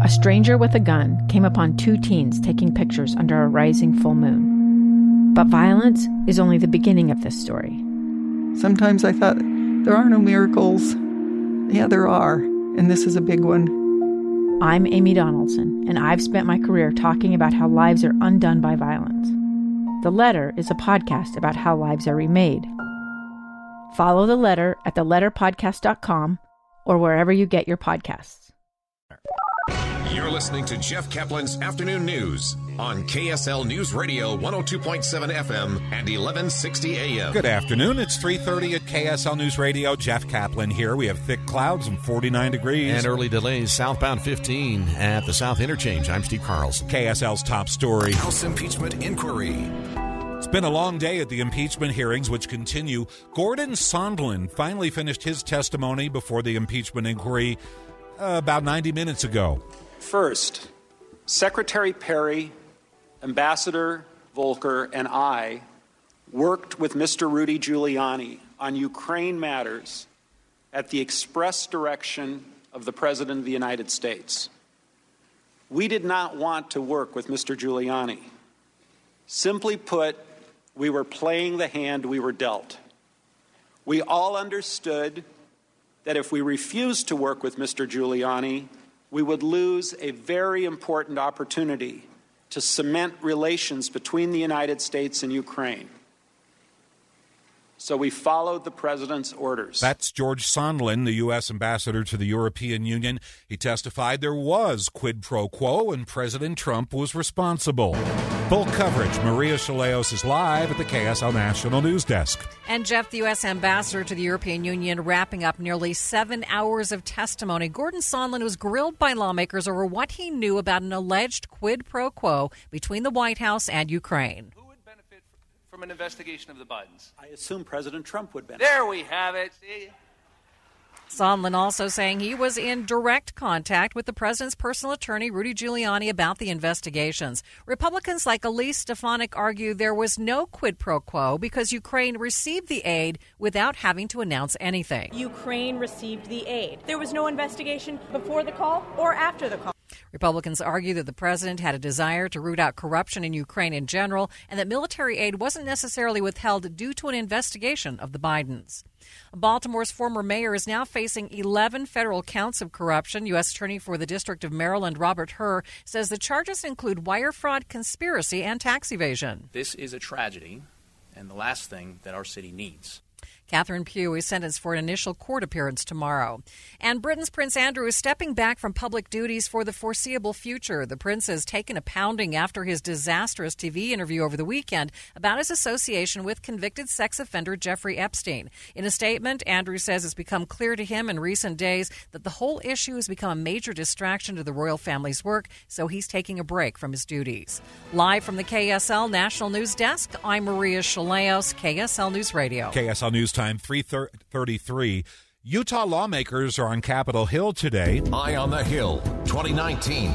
a stranger with a gun came upon 2 teens taking pictures under a rising full moon. But violence is only the beginning of this story. Sometimes I thought, there are no miracles. Yeah, there are, and this is a big one. I'm Amy Donaldson, and I've spent my career talking about how lives are undone by violence. The Letter is a podcast about how lives are remade. Follow The Letter at theletterpodcast.com or wherever you get your podcasts. You're listening to Jeff Kaplan's Afternoon News on KSL News Radio 102.7 FM and 1160 AM. Good afternoon. It's 3:30 at KSL News Radio. Jeff Kaplan here. We have thick clouds and 49 degrees. And early delays southbound 15 at the South Interchange. I'm Steve Carlson. KSL's top story. House impeachment inquiry. It's been a long day at the impeachment hearings, which continue. Gordon Sondland finally finished his testimony before the impeachment inquiry about 90 minutes ago. First, Secretary Perry, Ambassador Volker, and I worked with Mr. Rudy Giuliani on Ukraine matters at the express direction of the President of the United States. We did not want to work with Mr. Giuliani. Simply put, we were playing the hand we were dealt. We all understood that if we refused to work with Mr. Giuliani, we would lose a very important opportunity to cement relations between the United States and Ukraine. So we followed the president's orders. That's George Sondland, the U.S. ambassador to the European Union. He testified there was quid pro quo and President Trump was responsible. Full coverage. Maria Shilaos is live at the KSL National News Desk. And Jeff, the U.S. ambassador to the European Union, wrapping up nearly 7 hours of testimony. Gordon Sondland was grilled by lawmakers over what he knew about an alleged quid pro quo between the White House and Ukraine. From an investigation of the Bidens? I assume President Trump would benefit. There we have it. See? Sondland also saying he was in direct contact with the president's personal attorney, Rudy Giuliani, about the investigations. Republicans like Elise Stefanik argue there was no quid pro quo because Ukraine received the aid without having to announce anything. Ukraine received the aid. There was no investigation before the call or after the call. Republicans argue that the president had a desire to root out corruption in Ukraine in general and that military aid wasn't necessarily withheld due to an investigation of the Bidens. Baltimore's former mayor is now facing 11 federal counts of corruption. U.S. Attorney for the District of Maryland, Robert Hur, says the charges include wire fraud, conspiracy, and tax evasion. This is a tragedy and the last thing that our city needs. Catherine Pugh is sentenced for an initial court appearance tomorrow. And Britain's Prince Andrew is stepping back from public duties for the foreseeable future. The prince has taken a pounding after his disastrous TV interview over the weekend about his association with convicted sex offender Jeffrey Epstein. In a statement, Andrew says it's become clear to him in recent days that the whole issue has become a major distraction to the royal family's work, so he's taking a break from his duties. Live from the KSL National News Desk, I'm Maria Shilaos, KSL News Radio. KSL News Time, 3:33. Utah lawmakers are on Capitol Hill today. Eye on the Hill 2019.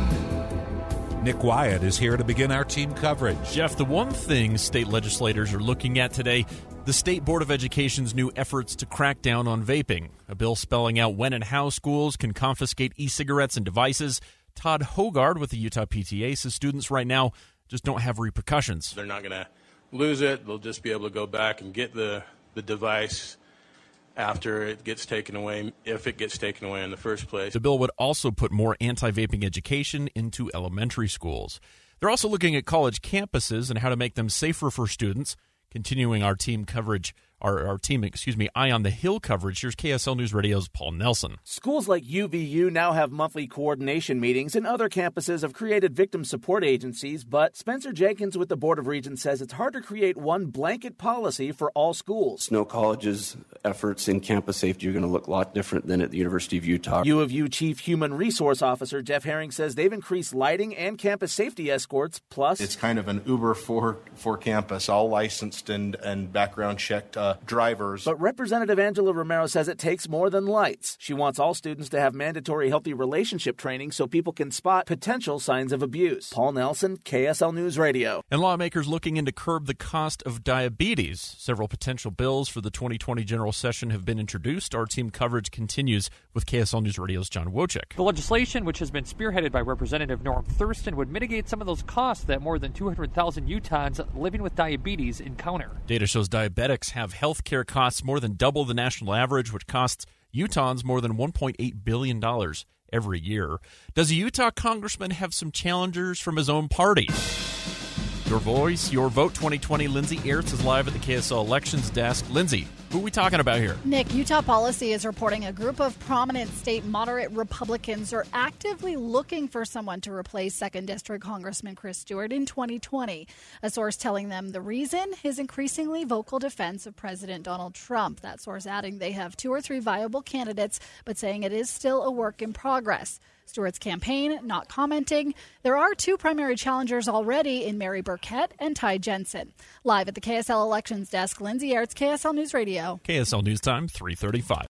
Nick Wyatt is here to begin our team coverage. Jeff, the one thing state legislators are looking at today, the State Board of Education's new efforts to crack down on vaping. A bill spelling out when and how schools can confiscate e-cigarettes and devices. Todd Hogard with the Utah PTA says students right now just don't have repercussions. They're not going to lose it. They'll just be able to go back and get the device after it gets taken away, if it gets taken away in the first place. The bill would also put more anti-vaping education into elementary schools. They're also looking at college campuses and how to make them safer for students. Continuing our team coverage, our team, Eye on the Hill coverage, here's KSL News Radio's Paul Nelson. Schools like UVU now have monthly coordination meetings, and other campuses have created victim support agencies, but Spencer Jenkins with the Board of Regents says it's hard to create one blanket policy for all schools. Snow College's efforts in campus safety are going to look a lot different than at the University of Utah. U of U Chief Human Resource Officer Jeff Herring says they've increased lighting and campus safety escorts, plus it's kind of an Uber for campus, all licensed and background checked the drivers. But Representative Angela Romero says it takes more than lights. She wants all students to have mandatory healthy relationship training so people can spot potential signs of abuse. Paul Nelson, KSL News Radio. And lawmakers looking into curb the cost of diabetes. Several potential bills for the 2020 general session have been introduced. Our team coverage continues with KSL News Radio's John Wojcik. The legislation, which has been spearheaded by Representative Norm Thurston, would mitigate some of those costs that more than 200,000 Utahns living with diabetes encounter. Data shows diabetics have health care costs more than double the national average, which costs Utahns more than $1.8 billion every year. Does a Utah congressman have some challengers from his own party? Your voice, your vote 2020. Lindsay Aerts is live at the KSL Elections Desk. Lindsay, who are we talking about here? Nick, Utah Policy is reporting a group of prominent state moderate Republicans are actively looking for someone to replace 2nd District Congressman Chris Stewart in 2020. A source telling them the reason is increasingly vocal defense of President Donald Trump. That source adding they have 2 or 3 viable candidates, but saying it is still a work in progress. Stewart's campaign not commenting. There are 2 primary challengers already in Mary Burkett and Ty Jensen. Live at the KSL Elections Desk, Lindsay Aerts, KSL News Radio. KSL News Time, 3:35.